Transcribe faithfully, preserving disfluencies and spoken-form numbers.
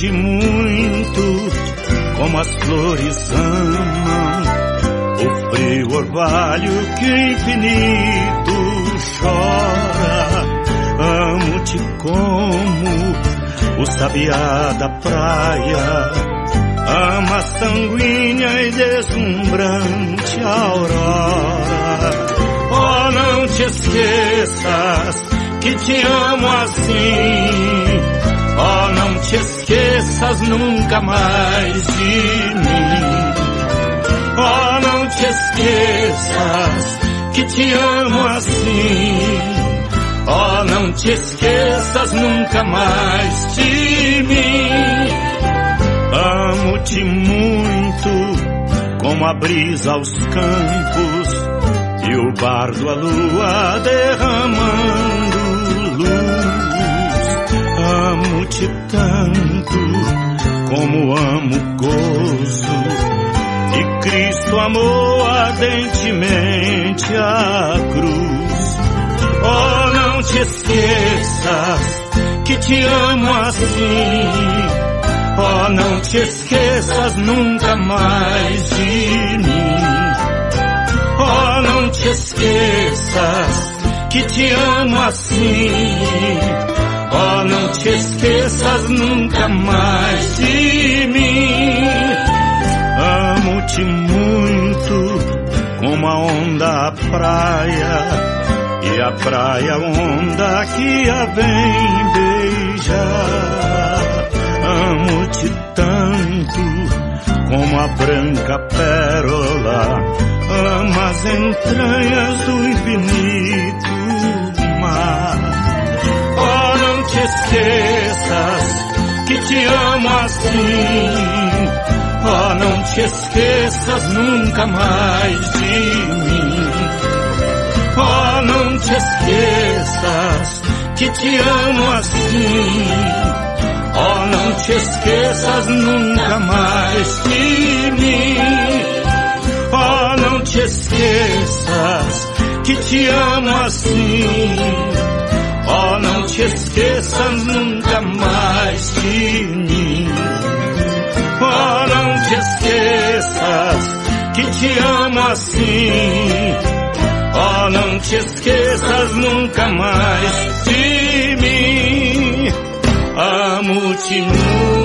amo-te muito, como as flores amam o frio orvalho que infinito chora. Amo-te como o sabiá da praia ama a sanguínea e deslumbrante aurora. Oh, não te esqueças que te amo assim. Oh, não te esqueças nunca mais de mim. Oh, não te esqueças que te amo assim. Oh, não te esqueças nunca mais de mim. Amo-te muito, como a brisa aos campos e o bardo a lua derramando luz. Amo-te tanto, como amo o gozo e Cristo amou ardentemente a cruz. Oh, não te esqueças que te amo assim. Oh, não te esqueças nunca mais de mim. Oh, não te esqueças que te amo assim. Oh, não te esqueças nunca mais de mim. Amo-te muito, como a onda a praia e a praia onda que a vem beijar. Amo-te tanto, como a branca pérola ama as entranhas do infinito mar. Oh, não te esqueças que te amo assim. Oh, não te esqueças nunca mais de mim. Oh, não te esqueças que te amo assim. Oh, não te esqueças nunca mais de mim. Oh, não te esqueças que te amo assim. Oh, não te esqueças nunca mais de mim. Oh, não te esqueças que te amo assim. Oh, não te esqueças nunca mais de mim. Amo-te muito.